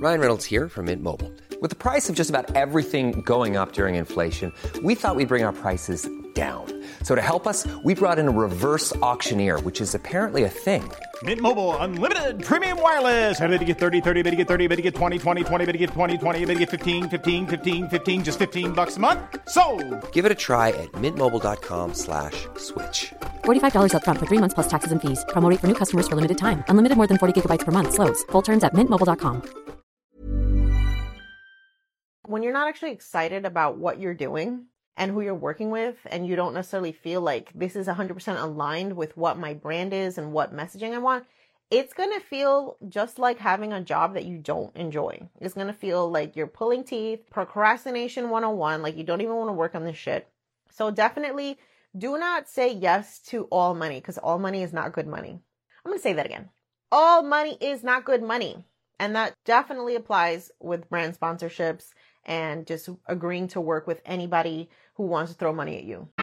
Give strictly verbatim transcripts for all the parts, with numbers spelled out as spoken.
Ryan Reynolds here from Mint Mobile. With the price of just about everything going up during inflation, we thought we'd bring our prices down. So to help us, we brought in a reverse auctioneer, which is apparently a thing. Mint Mobile Unlimited Premium Wireless. How to get thirty, thirty, how to get thirty, how to get twenty, twenty, twenty, how to get twenty, twenty, how to get fifteen, fifteen, fifteen, fifteen, just fifteen bucks a month? Sold! Give it a try at mintmobile.com slash switch. forty-five dollars up front for three months plus taxes and fees. Promo rate for new customers for limited time. Unlimited more than forty gigabytes per month. Slows full terms at mint mobile dot com. When you're not actually excited about what you're doing and who you're working with, and you don't necessarily feel like this is one hundred percent aligned with what my brand is and what messaging I want, it's going to feel just like having a job that you don't enjoy. It's going to feel like you're pulling teeth, procrastination one oh one, like you don't even want to work on this shit. So definitely do not say yes to all money, because all money is not good money. I'm going to say that again. All money is not good money. And that definitely applies with brand sponsorships and just agreeing to work with anybody who wants to throw money at you.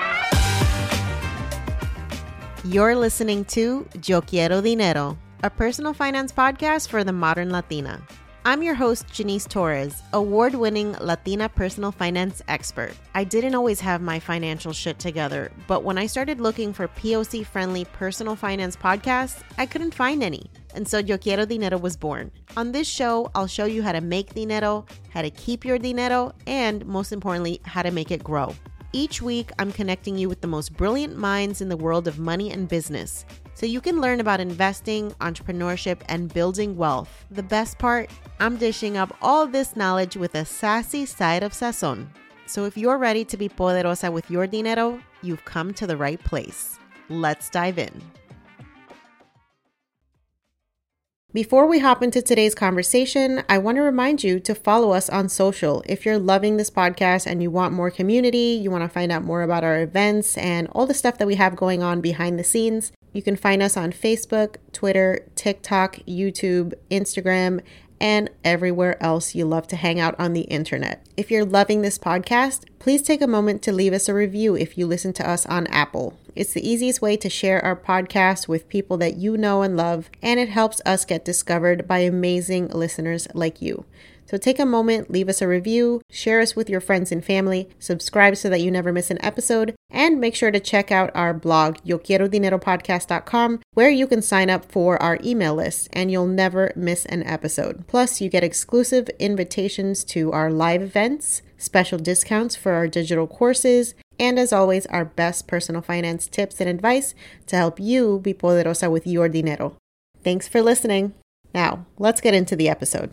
You're listening to Yo Quiero Dinero, a personal finance podcast for the modern Latina. I'm your host, Janice Torres, award-winning Latina personal finance expert. I didn't always have my financial shit together, but when I started looking for P O C-friendly personal finance podcasts, I couldn't find any. And so Yo Quiero Dinero was born. On this show, I'll show you how to make dinero, how to keep your dinero, and most importantly, how to make it grow. Each week, I'm connecting you with the most brilliant minds in the world of money and business, so you can learn about investing, entrepreneurship, and building wealth. The best part, I'm dishing up all this knowledge with a sassy side of sazon. So if you're ready to be poderosa with your dinero, you've come to the right place. Let's dive in. Before we hop into today's conversation, I want to remind you to follow us on social. If you're loving this podcast and you want more community, you want to find out more about our events and all the stuff that we have going on behind the scenes, you can find us on Facebook, Twitter, TikTok, YouTube, Instagram, and everywhere else you love to hang out on the internet. If you're loving this podcast, please take a moment to leave us a review if you listen to us on Apple. It's the easiest way to share our podcast with people that you know and love, and it helps us get discovered by amazing listeners like you. So take a moment, leave us a review, share us with your friends and family, subscribe so that you never miss an episode, and make sure to check out our blog, yo quiero dinero podcast dot com, where you can sign up for our email list and you'll never miss an episode. Plus, you get exclusive invitations to our live events, special discounts for our digital courses, and as always, our best personal finance tips and advice to help you be poderosa with your dinero. Thanks for listening. Now, let's get into the episode.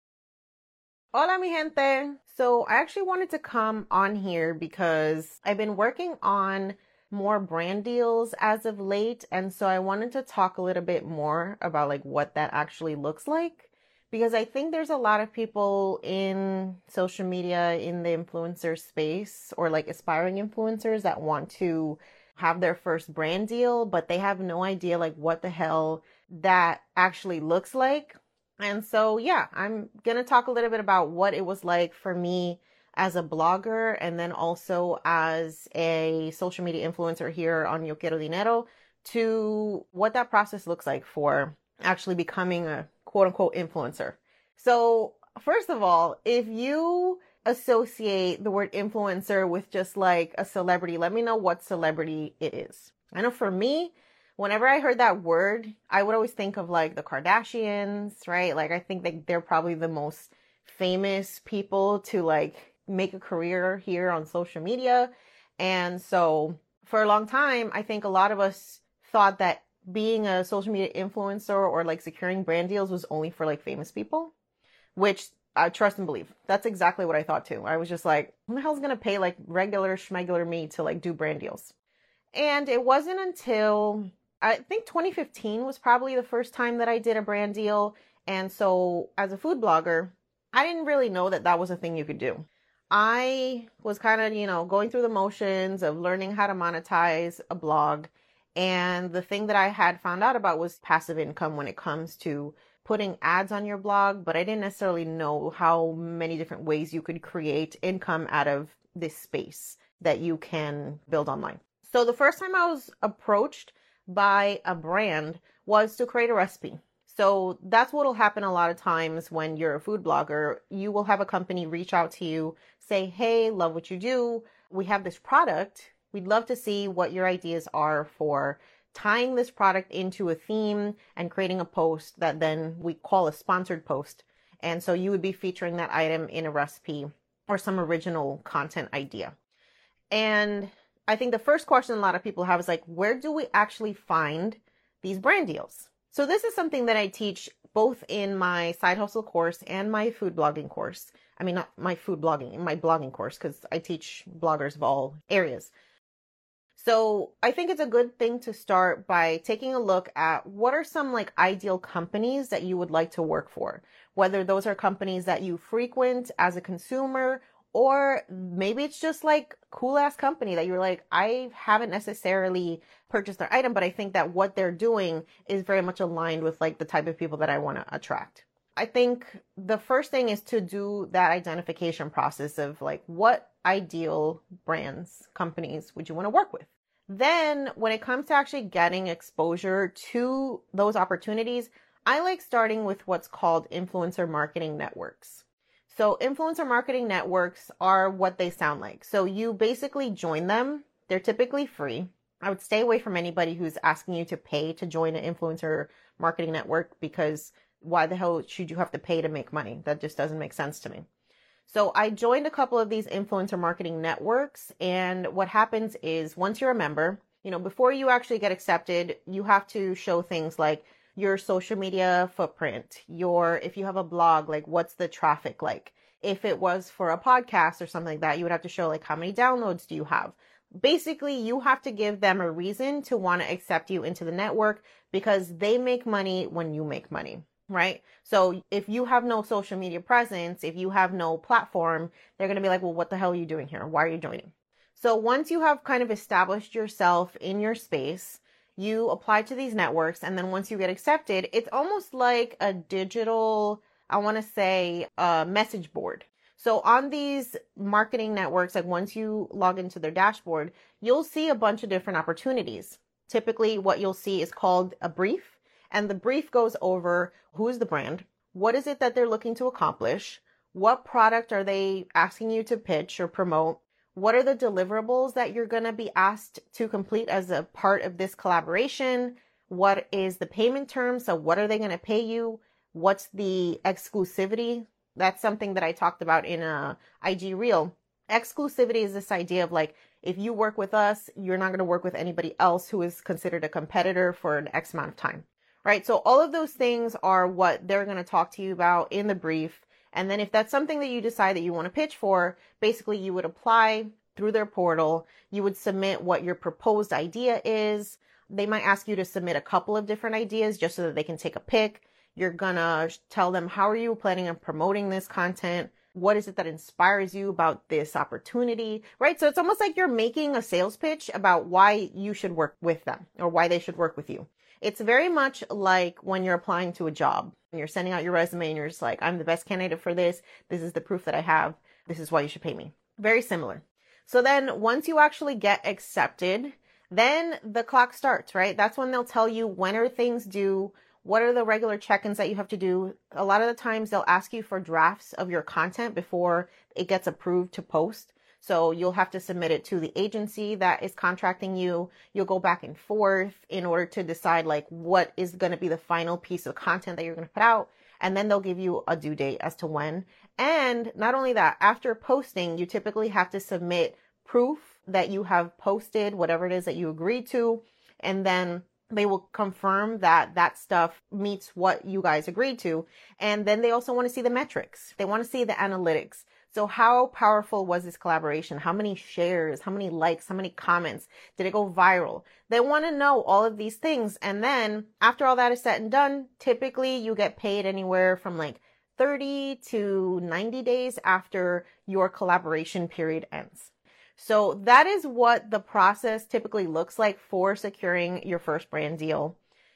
Hola, mi gente. So I actually wanted to come on here because I've been working on more brand deals as of late. And so I wanted to talk a little bit more about like what that actually looks like, because I think there's a lot of people in social media, in the influencer space, or like aspiring influencers that want to have their first brand deal, but they have no idea like what the hell that actually looks like. And so, yeah, I'm going to talk a little bit about what it was like for me as a blogger, and then also as a social media influencer here on Yo Quiero Dinero, to what that process looks like for actually becoming a quote unquote influencer. So first of all, if you associate the word influencer with just like a celebrity, let me know what celebrity it is. I know for me, whenever I heard that word, I would always think of like the Kardashians, right? Like I think that they're probably the most famous people to like make a career here on social media. And so for a long time, I think a lot of us thought that being a social media influencer or like securing brand deals was only for like famous people, which I trust and believe. That's exactly what I thought too. I was just like, who the hell's going to pay like regular schmegular me to like do brand deals? And it wasn't until I think twenty fifteen was probably the first time that I did a brand deal. And so as a food blogger, I didn't really know that that was a thing you could do. I was kind of, you know, going through the motions of learning how to monetize a blog. And the thing that I had found out about was passive income when it comes to putting ads on your blog. But I didn't necessarily know how many different ways you could create income out of this space that you can build online. So the first time I was approached by a brand was to create a recipe. So that's what will happen a lot of times when you're a food blogger. You will have a company reach out to you, say, hey, love what you do. We have this product. We'd love to see what your ideas are for tying this product into a theme and creating a post that then we call a sponsored post. And so you would be featuring that item in a recipe or some original content idea. And I think the first question a lot of people have is like, where do we actually find these brand deals? So this is something that I teach both in my side hustle course and my food blogging course. I mean, not my food blogging, my blogging course, because I teach bloggers of all areas. So I think it's a good thing to start by taking a look at what are some like ideal companies that you would like to work for, whether those are companies that you frequent as a consumer, or maybe it's just like cool ass company that you're like, I haven't necessarily purchased their item, but I think that what they're doing is very much aligned with like the type of people that I want to attract. I think the first thing is to do that identification process of like, what ideal brands, companies would you want to work with? Then when it comes to actually getting exposure to those opportunities, I like starting with what's called influencer marketing networks. So influencer marketing networks are what they sound like. So you basically join them. They're typically free. I would stay away from anybody who's asking you to pay to join an influencer marketing network, because why the hell should you have to pay to make money? That just doesn't make sense to me. So I joined a couple of these influencer marketing networks, and what happens is once you're a member, you know, before you actually get accepted, you have to show things like your social media footprint, your, if you have a blog, like what's the traffic like? If it was for a podcast or something like that, you would have to show like how many downloads do you have? Basically, you have to give them a reason to want to accept you into the network, because they make money when you make money, right? So if you have no social media presence, if you have no platform, they're going to be like, well, what the hell are you doing here? Why are you joining? So once you have kind of established yourself in your space, you apply to these networks, and then once you get accepted, it's almost like a digital, I want to say, a message board. So on these marketing networks, like once you log into their dashboard, you'll see a bunch of different opportunities. Typically, what you'll see is called a brief, and the brief goes over who is the brand, what is it that they're looking to accomplish, what product are they asking you to pitch or promote, what are the deliverables that you're going to be asked to complete as a part of this collaboration? What is the payment term? So what are they going to pay you? What's the exclusivity? That's something that I talked about in a I G reel. Exclusivity is this idea of like, if you work with us, you're not going to work with anybody else who is considered a competitor for an X amount of time, right? So all of those things are what they're going to talk to you about in the brief. And then if that's something that you decide that you want to pitch for, basically you would apply through their portal. You would submit what your proposed idea is. They might ask you to submit a couple of different ideas just so that they can take a pick. You're going to tell them, how are you planning on promoting this content? What is it that inspires you about this opportunity, right? So it's almost like you're making a sales pitch about why you should work with them or why they should work with you. It's very much like when you're applying to a job and you're sending out your resume and you're just like, I'm the best candidate for this. This is the proof that I have. This is why you should pay me. Very similar. So then once you actually get accepted, then the clock starts, right? That's when they'll tell you when are things due. What are the regular check-ins that you have to do? A lot of the times they'll ask you for drafts of your content before it gets approved to post. So you'll have to submit it to the agency that is contracting you. You'll go back and forth in order to decide like what is going to be the final piece of content that you're going to put out. And then they'll give you a due date as to when. And not only that, after posting, you typically have to submit proof that you have posted whatever it is that you agreed to. And then they will confirm that that stuff meets what you guys agreed to. And then they also want to see the metrics. They want to see the analytics. So how powerful was this collaboration? How many shares? How many likes? How many comments? Did it go viral? They want to know all of these things. And then after all that is said and done, typically you get paid anywhere from like thirty to ninety days after your collaboration period ends. So that is what the process typically looks like for securing your first brand deal.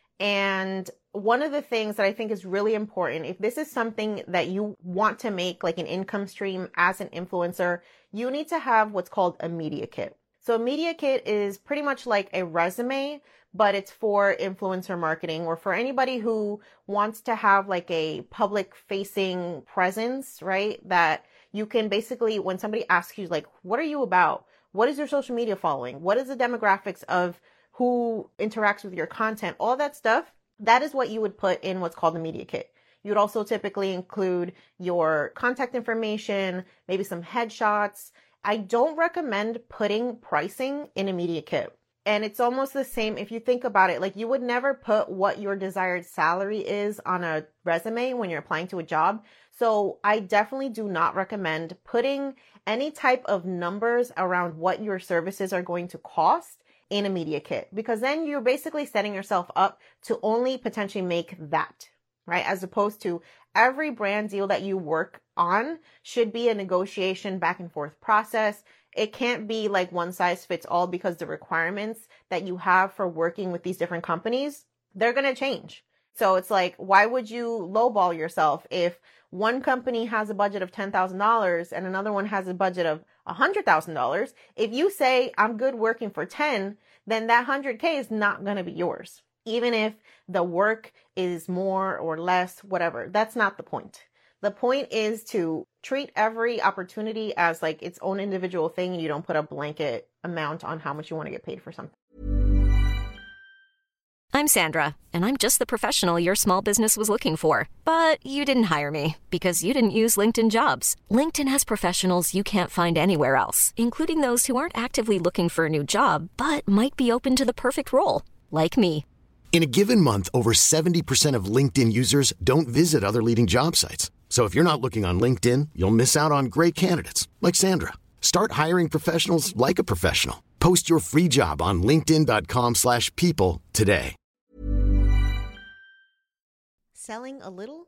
And one of the things that I think is really important, if this is something that you want to make like an income stream as an influencer, you need to have what's called a media kit. So a media kit is pretty much like a resume, but it's for influencer marketing or for anybody who wants to have like a public facing presence, right? That you can basically, when somebody asks you like, what are you about? What is your social media following? What is the demographics of who interacts with your content? All that stuff, that is what you would put in what's called a media kit. You would also typically include your contact information, maybe some headshots. I don't recommend putting pricing in a media kit. And it's almost the same if you think about it. Like, you would never put what your desired salary is on a resume when you're applying to a job. So I definitely do not recommend putting any type of numbers around what your services are going to cost in a media kit, because then you're basically setting yourself up to only potentially make that, right? As opposed to every brand deal that you work on should be a negotiation back and forth process. It can't be like one size fits all, because the requirements that you have for working with these different companies, they're going to change. So it's like, why would you lowball yourself if one company has a budget of ten thousand dollars and another one has a budget of one hundred thousand dollars? If you say, I'm good working for ten, then that one hundred K is not going to be yours. Even if the work is more or less, whatever, that's not the point. The point is to treat every opportunity as like its own individual thing, and you don't put a blanket amount on how much you want to get paid for something. I'm Sandra, and I'm just the professional your small business was looking for. But you didn't hire me because you didn't use LinkedIn Jobs. LinkedIn has professionals you can't find anywhere else, including those who aren't actively looking for a new job, but might be open to the perfect role, like me. In a given month, over seventy percent of LinkedIn users don't visit other leading job sites. So if you're not looking on LinkedIn, you'll miss out on great candidates like Sandra. Start hiring professionals like a professional. Post your free job on linkedin dot com slash people today. Selling a little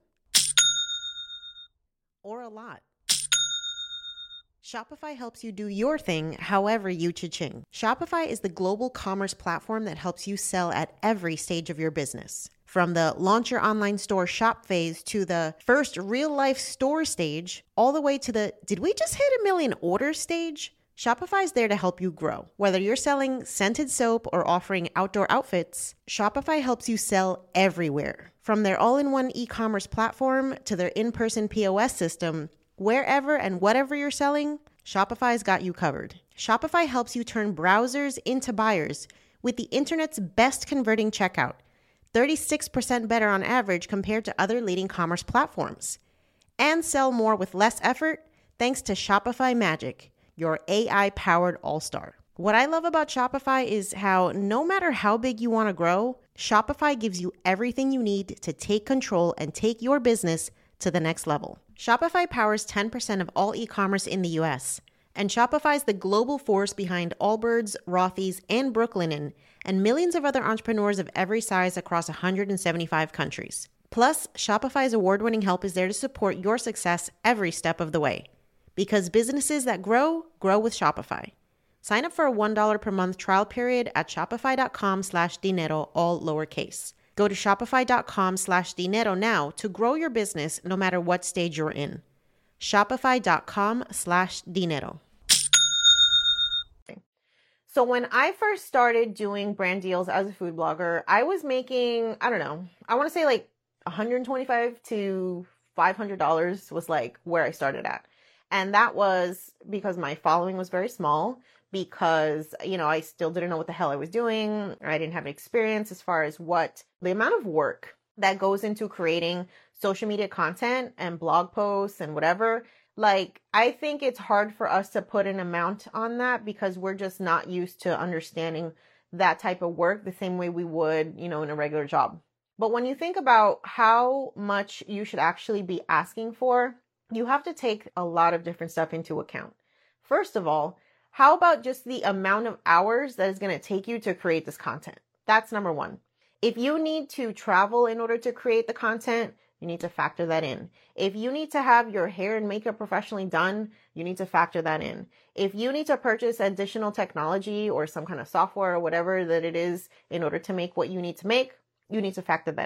or a lot? Shopify helps you do your thing however you cha-ching. Shopify is the global commerce platform that helps you sell at every stage of your business. From the launch your online store shop phase to the first real life store stage, all the way to the did we just hit a million orders stage? Shopify is there to help you grow. Whether you're selling scented soap or offering outdoor outfits, Shopify helps you sell everywhere. From their all-in-one e-commerce platform to their in-person P O S system, wherever and whatever you're selling, Shopify's got you covered. Shopify helps you turn browsers into buyers with the internet's best converting checkout, thirty-six percent better on average compared to other leading commerce platforms. And sell more with less effort thanks to Shopify Magic, your A I-powered all-star. What I love about Shopify is how no matter how big you want to grow, Shopify gives you everything you need to take control and take your business to the next level. Shopify powers ten percent of all e-commerce in the U S, and Shopify is the global force behind Allbirds, Rothy's, and Brooklinen, and millions of other entrepreneurs of every size across one hundred seventy-five countries. Plus, Shopify's award-winning help is there to support your success every step of the way. Because businesses that grow, grow with Shopify. Sign up for a one dollar per month trial period at shopify.com slash dinero, all lowercase. Go to shopify.com slash dinero now to grow your business no matter what stage you're in. Shopify.com slash dinero. So when I first started doing brand deals as a food blogger, I was making, I don't know, I want to say like one hundred twenty-five to five hundred dollars was like where I started at. And that was because my following was very small, because, you know, I still didn't know what the hell I was doing. I didn't have experience as far as what the amount of work that goes into creating social media content and blog posts and whatever. Like, I think it's hard for us to put an amount on that because we're just not used to understanding that type of work the same way we would, you know, in a regular job. But when you think about how much you should actually be asking for, you have to take a lot of different stuff into account. First of all, how about just the amount of hours that is going to take you to create this content? That's number one. If you need to travel in order to create the content, you need to factor that in. If you need to have your hair and makeup professionally done, you need to factor that in. If you need to purchase additional technology or some kind of software or whatever that it is in order to make what you need to make, you need to factor that in.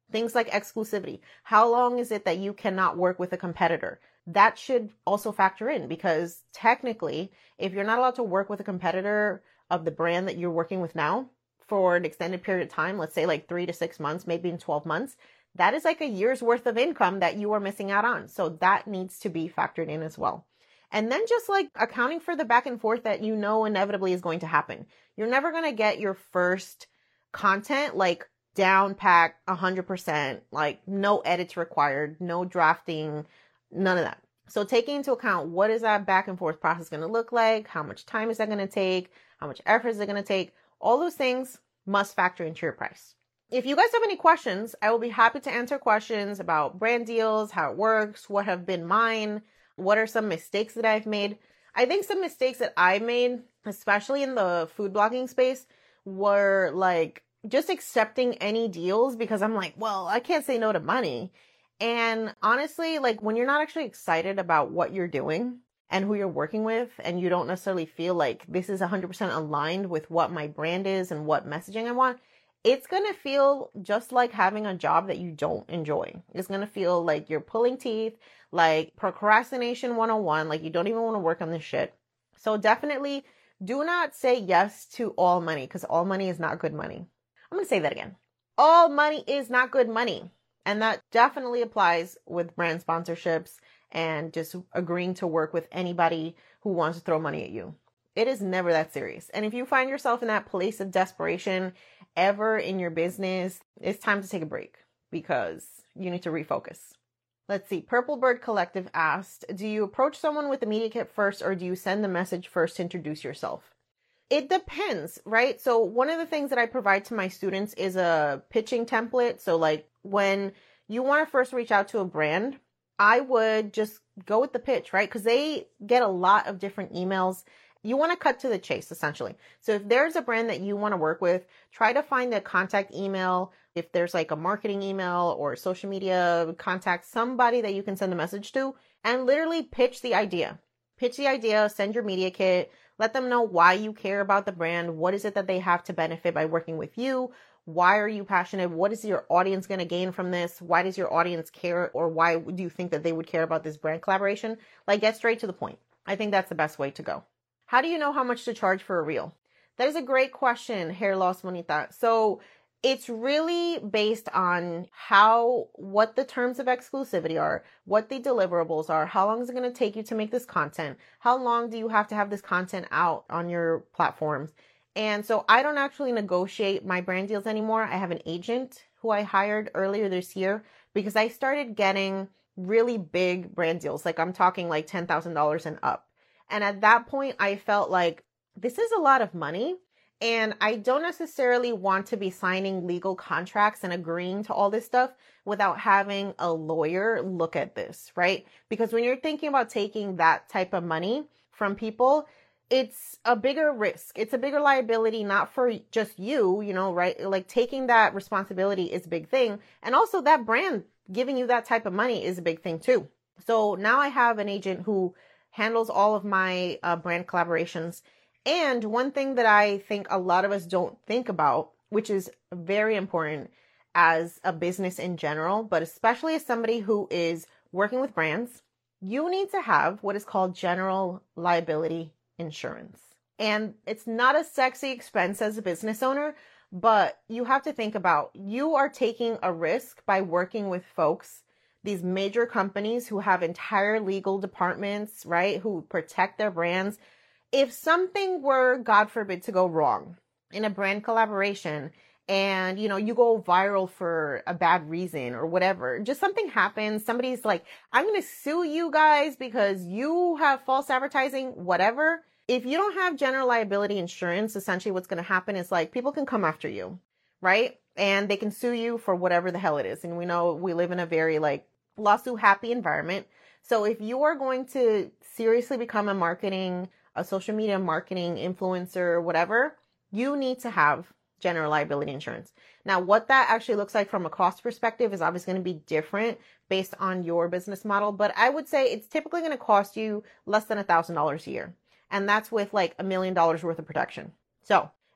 Things like exclusivity. How long is it that you cannot work with a competitor? That should also factor in, because technically, if you're not allowed to work with a competitor of the brand that you're working with now for an extended period of time, let's say like three to six months, maybe in twelve months, that is like a year's worth of income that you are missing out on. So that needs to be factored in as well. And then just like accounting for the back and forth that you know inevitably is going to happen. You're never going to get your first content like down pack one hundred percent, like no edits required, no drafting, none of that. So taking into account, what is that back and forth process going to look like? How much time is that going to take? How much effort is it going to take? All those things must factor into your price. If you guys have any questions, I will be happy to answer questions about brand deals, how it works, what have been mine, what are some mistakes that I've made. I think some mistakes that I made, especially in the food blogging space, were like just accepting any deals because I'm like, well, I can't say no to money. And honestly, like when you're not actually excited about what you're doing and who you're working with, and you don't necessarily feel like this is one hundred percent aligned with what my brand is and what messaging I want, it's going to feel just like having a job that you don't enjoy. It's going to feel like you're pulling teeth, like procrastination one oh one, like you don't even want to work on this shit. So definitely do not say yes to all money, because all money is not good money. I'm going to say that again. All money is not good money. And that definitely applies with brand sponsorships and just agreeing to work with anybody who wants to throw money at you. It is never that serious. And if you find yourself in that place of desperation ever in your business, it's time to take a break because you need to refocus. Let's see. Purple Bird Collective asked, do you approach someone with a media kit first, or do you send the message first to introduce yourself? It depends, right? So one of the things that I provide to my students is a pitching template. So like when you want to first reach out to a brand, I would just go with the pitch, right? Because they get a lot of different emails. You want to cut to the chase, essentially. So if there's a brand that you want to work with, try to find the contact email. If there's like a marketing email or social media contact, somebody that you can send a message to, and literally pitch the idea. Pitch the idea, send your media kit, let them know why you care about the brand. What is it that they have to benefit by working with you? Why are you passionate? What is your audience going to gain from this? Why does your audience care? Or why do you think that they would care about this brand collaboration? Like, get straight to the point. I think that's the best way to go. How do you know how much to charge for a reel? That is a great question, Hair Loss Bonita. So it's really based on how, what the terms of exclusivity are, what the deliverables are, how long is it going to take you to make this content, how long do you have to have this content out on your platforms. And so I don't actually negotiate my brand deals anymore. I have an agent who I hired earlier this year because I started getting really big brand deals. Like I'm talking like ten thousand dollars and up. And at that point, I felt like this is a lot of money. And I don't necessarily want to be signing legal contracts and agreeing to all this stuff without having a lawyer look at this, right? Because when you're thinking about taking that type of money from people, it's a bigger risk. It's a bigger liability, not for just you, you know, right? Like taking that responsibility is a big thing. And also that brand giving you that type of money is a big thing too. So now I have an agent who handles all of my uh, brand collaborations. And one thing that I think a lot of us don't think about, which is very important as a business in general, but especially as somebody who is working with brands, you need to have what is called general liability insurance. And it's not a sexy expense as a business owner, but you have to think about, you are taking a risk by working with folks, these major companies who have entire legal departments, right, who protect their brands. If something were, God forbid, to go wrong in a brand collaboration and, you know, you go viral for a bad reason or whatever, just something happens, somebody's like, I'm going to sue you guys because you have false advertising, whatever. If you don't have general liability insurance, essentially what's going to happen is like people can come after you, right? And they can sue you for whatever the hell it is. And we know we live in a very like lawsuit happy environment. So if you are going to seriously become a marketing a social media marketing influencer, whatever, you need to have general liability insurance. Now, what that actually looks like from a cost perspective is obviously going to be different based on your business model. But I would say it's typically going to cost you less than a thousand dollars a year. And that's with like a million dollars worth of protection. So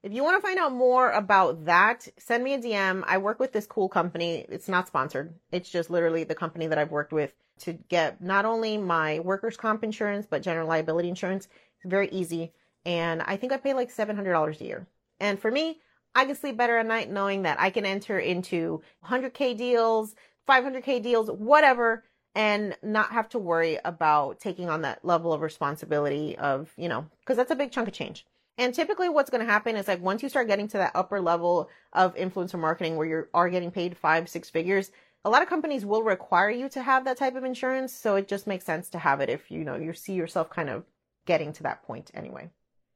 If you want to find out more about that, send me a D M. I work with this cool company. It's not sponsored. It's just literally the company that I've worked with to get not only my workers' comp insurance, but general liability insurance. It's very easy. And I think I pay like seven hundred dollars a year. And for me, I can sleep better at night knowing that I can enter into one hundred K deals, five hundred K deals, whatever, and not have to worry about taking on that level of responsibility of, you know, because that's a big chunk of change. And typically what's going to happen is like once you start getting to that upper level of influencer marketing where you are getting paid five, six figures, a lot of companies will require you to have that type of insurance. So it just makes sense to have it if, you know, you see yourself kind of getting to that point anyway.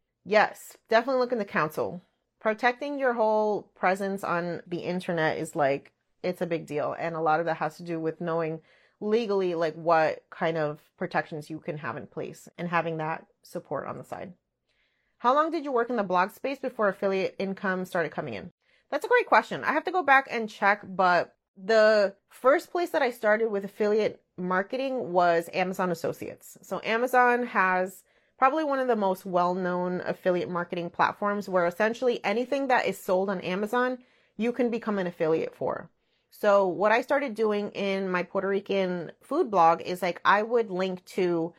Yes, definitely look into counsel. Protecting your whole presence on the internet is like, it's a big deal. And a lot of that has to do with knowing legally like what kind of protections you can have in place and having that support on the side. How long did you work in the blog space before affiliate income started coming in? That's a great question. I have to go back and check, but the first place that I started with affiliate marketing was Amazon Associates. So Amazon has probably one of the most well-known affiliate marketing platforms where essentially anything that is sold on Amazon, you can become an affiliate for. So what I started doing in my Puerto Rican food blog is like I would link to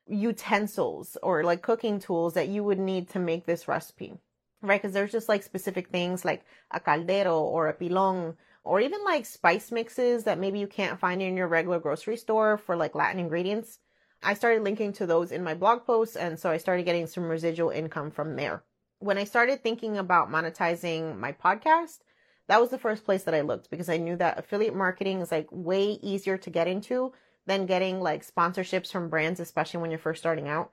utensils or like cooking tools that you would need to make this recipe, right? Because there's just like specific things like a caldero or a pilon or even like spice mixes that maybe you can't find in your regular grocery store for like Latin ingredients. I started linking to those in my blog posts, and so I started getting some residual income from there. When I started thinking about monetizing my podcast, that was the first place that I looked because I knew that affiliate marketing is like way easier to get into than getting like sponsorships from brands, especially when you're first starting out.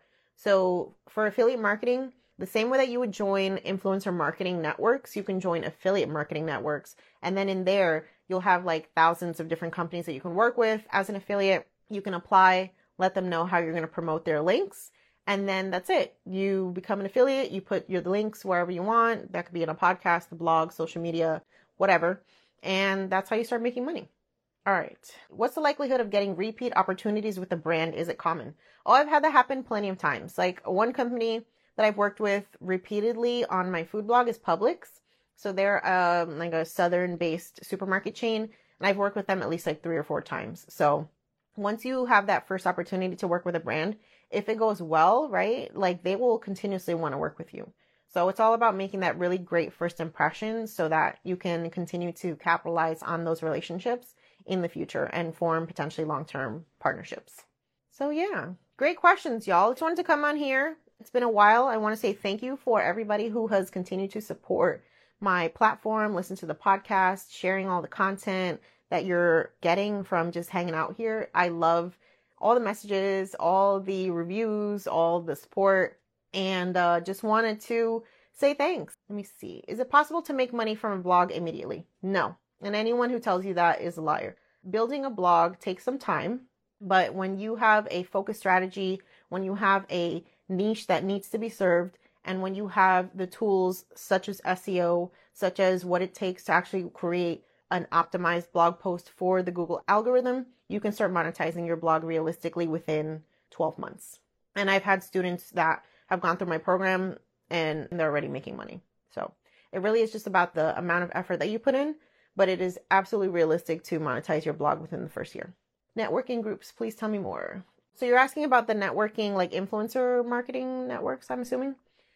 So for affiliate marketing, the same way that you would join influencer marketing networks, you can join affiliate marketing networks. And then in there, you'll have like thousands of different companies that you can work with as an affiliate. You can apply, let them know how you're going to promote their links. And then that's it. You become an affiliate. You put your links wherever you want. That could be in a podcast, a blog, social media, whatever. And that's how you start making money. All right. What's the likelihood of getting repeat opportunities with a brand? Is it common? Oh, I've had that happen plenty of times. Like one company that I've worked with repeatedly on my food blog is Publix. So they're um, like a Southern-based supermarket chain. And I've worked with them at least like three or four times. So once you have that first opportunity to work with a brand, if it goes well, right, like they will continuously want to work with you. So it's all about making that really great first impression so that you can continue to capitalize on those relationships in the future and form potentially long-term partnerships. So yeah, great questions, y'all. Just wanted to come on here. It's been a while. I want to say thank you for everybody who has continued to support my platform, listen to the podcast, sharing all the content that you're getting from just hanging out here. I love all the messages, all the reviews, all the support, and uh, just wanted to say thanks. Let me see. Is it possible to make money from a blog immediately? No. And anyone who tells you that is a liar. Building a blog takes some time, but when you have a focused strategy, when you have a niche that needs to be served, and when you have the tools such as S E O, such as what it takes to actually create an optimized blog post for the Google algorithm, you can start monetizing your blog realistically within twelve months. And I've had students that have gone through my program and they're already making money. So it really is just about the amount of effort that you put in, but it is absolutely realistic to monetize your blog within the first year. Networking groups, please tell me more. So you're asking about the networking, like influencer marketing networks, I'm assuming.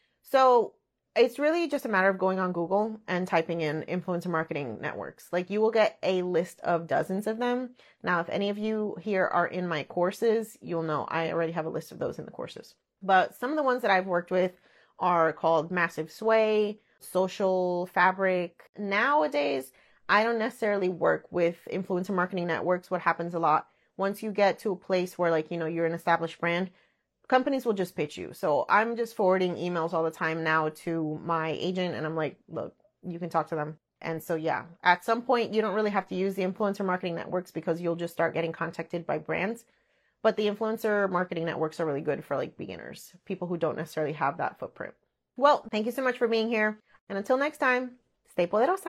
So it's really just a matter of going on Google and typing in influencer marketing networks. Like you will get a list of dozens of them. Now, if any of you here are in my courses, you'll know I already have a list of those in the courses. But some of the ones that I've worked with are called Massive Sway, Social Fabric. Nowadays, I don't necessarily work with influencer marketing networks. What happens a lot, once you get to a place where like, you know, you're an established brand, companies will just pitch you. So I'm just forwarding emails all the time now to my agent and I'm like, look, you can talk to them. And so, yeah, at some point you don't really have to use the influencer marketing networks because you'll just start getting contacted by brands. But the influencer marketing networks are really good for like beginners, people who don't necessarily have that footprint. Well, thank you so much for being here. And until next time, stay poderosa.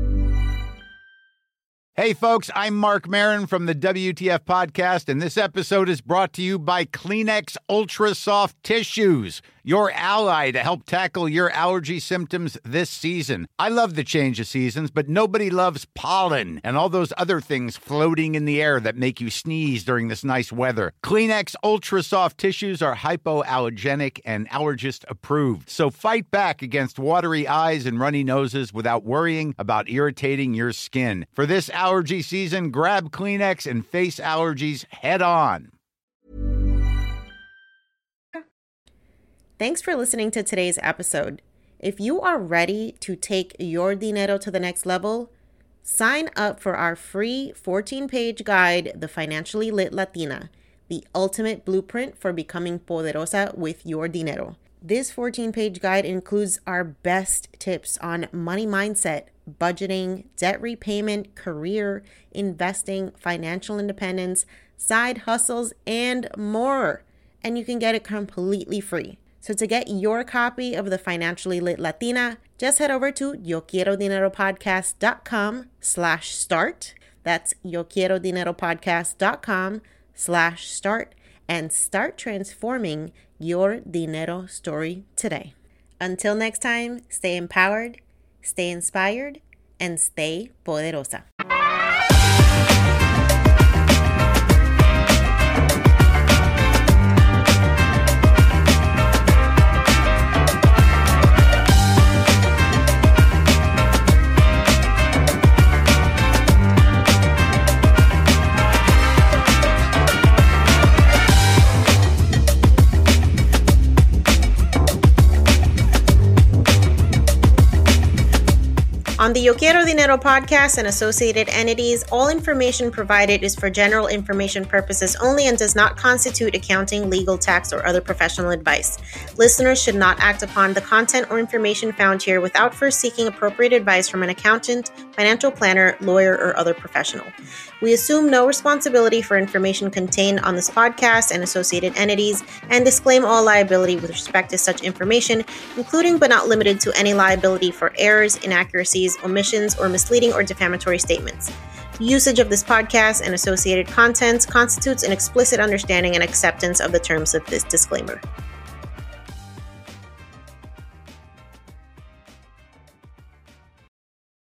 Hey, folks, I'm Mark Maron from the W T F Podcast, and this episode is brought to you by Kleenex Ultra Soft Tissues, your ally to help tackle your allergy symptoms this season. I love the change of seasons, but nobody loves pollen and all those other things floating in the air that make you sneeze during this nice weather. Kleenex Ultra Soft Tissues are hypoallergenic and allergist approved. So fight back against watery eyes and runny noses without worrying about irritating your skin. For this allergy season, grab Kleenex and face allergies head on. Thanks for listening to today's episode. If you are ready to take your dinero to the next level, sign up for our free fourteen-page guide, The Financially Lit Latina, the ultimate blueprint for becoming poderosa with your dinero. This fourteen-page guide includes our best tips on money mindset, budgeting, debt repayment, career, investing, financial independence, side hustles, and more. And you can get it completely free. So to get your copy of the Financially Lit Latina, just head over to yoquierodineropodcast.com slash start. That's yoquierodineropodcast.com slash start and start transforming your dinero story today. Until next time, stay empowered, stay inspired, and stay poderosa. On the Yo Quiero Dinero podcast and associated entities, all information provided is for general information purposes only and does not constitute accounting, legal, tax, or other professional advice. Listeners should not act upon the content or information found here without first seeking appropriate advice from an accountant, financial planner, lawyer, or other professional. We assume no responsibility for information contained on this podcast and associated entities and disclaim all liability with respect to such information, including but not limited to any liability for errors, inaccuracies, omissions, or misleading or defamatory statements. Usage of this podcast and associated contents constitutes an explicit understanding and acceptance of the terms of this disclaimer.